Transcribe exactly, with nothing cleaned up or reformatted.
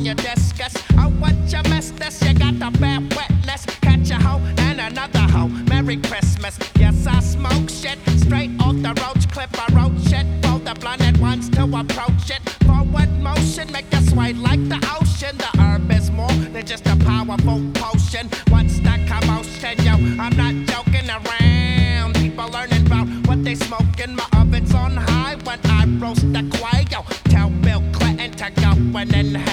you discuss. Oh, what you missed this, you got the bad witness. Catch a hoe and another hoe. Merry Christmas. Yes, I smoke shit straight off the roach clip. I wrote shit for the blinded ones to approach it. Forward motion, make you sway like the ocean. The herb is more than just a powerful potion. What's that commotion, yo? I'm not joking around. People learning about what they smoking. My oven's on high when I roast the quail. Tell Bill Clinton to go in and